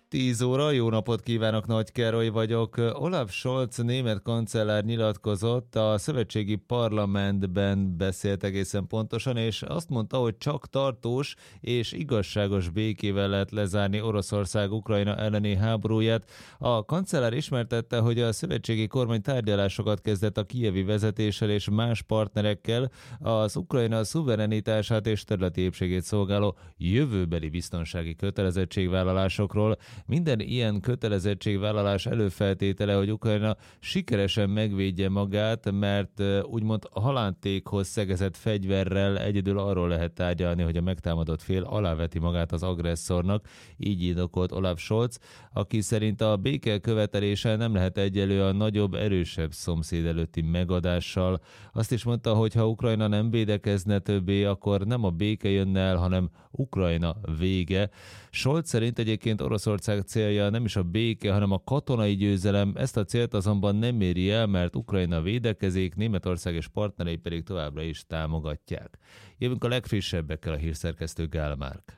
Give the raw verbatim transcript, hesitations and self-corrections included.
tíz óra, jó napot kívánok, Nagy Károly vagyok. Olaf Scholz német kancellár nyilatkozott, a szövetségi parlamentben beszélt egészen pontosan, és azt mondta, hogy csak tartós és igazságos békével lehet lezárni Oroszország Ukrajna elleni háborúját. A kancellár ismertette, hogy a szövetségi kormány tárgyalásokat kezdett a kijevi vezetéssel és más partnerekkel az Ukrajna szuverenitását és területi épségét szolgáló jövőbeli biztonsági kötelezettségvállalásokról. Minden ilyen kötelezettségvállalás előfeltétele, hogy Ukrajna sikeresen megvédje magát, mert úgymond halántékhoz szegezett fegyverrel egyedül arról lehet tárgyalni, hogy a megtámadott fél aláveti magát az agresszornak, így indokolt Olaf Scholz, aki szerint a béke követelése nem lehet egyenlő a nagyobb, erősebb szomszéd előtti megadással. Azt is mondta, hogy ha Ukrajna nem védekezne többé, akkor nem a béke jönne el, hanem Ukrajna vége. Scholz szerint egyébként Oroszország célja nem is a béke, hanem a katonai győzelem. Ezt a célt azonban nem éri el, mert Ukrajna védekezik, Németország és partnerei pedig továbbra is támogatják. Jövünk a legfrissebbekkel, a hírszerkesztő Gál Márk.